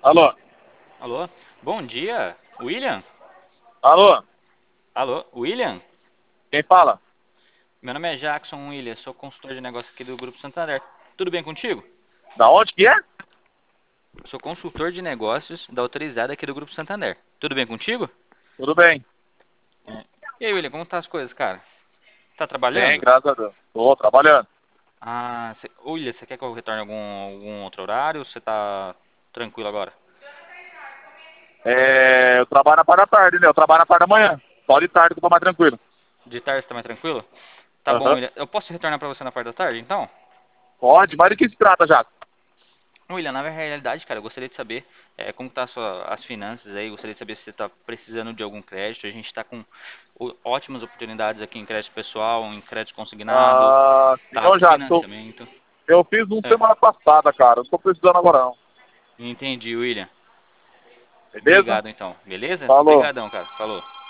Alô? Alô? Bom dia, William? Alô? Alô, William? Quem fala? Meu nome é Jackson William, sou consultor de negócios aqui do Grupo Santander. Tudo bem contigo? Da onde que é? Sou consultor de negócios da autorizada aqui do Grupo Santander. Tudo bem contigo? Tudo bem. É. E aí, William, como tá as coisas, cara? Tá Bem, trabalhando? graças a Deus. Tô trabalhando. William, você quer que eu retorne algum outro horário ou você tá tranquilo agora? Eu trabalho na parte da tarde, né? Eu trabalho na parte da manhã. Só de tarde que eu tô mais tranquilo. De tarde você tá mais tranquilo? Tá bom, Aham. William. Eu posso retornar pra você na parte da tarde, então? Pode, mas de que se trata, já? William, na realidade, cara, eu gostaria de saber como tá as finanças aí, gostaria de saber se você está precisando de algum crédito. A gente está com ótimas oportunidades aqui em crédito pessoal, em crédito consignado, Ah, sim, tá? ô Jacques, Financiamento. eu fiz um É, semana passada, cara. Não tô precisando agora não. entendi, William. Beleza? Obrigado, então. Beleza? Falou. Obrigadão, cara. Falou.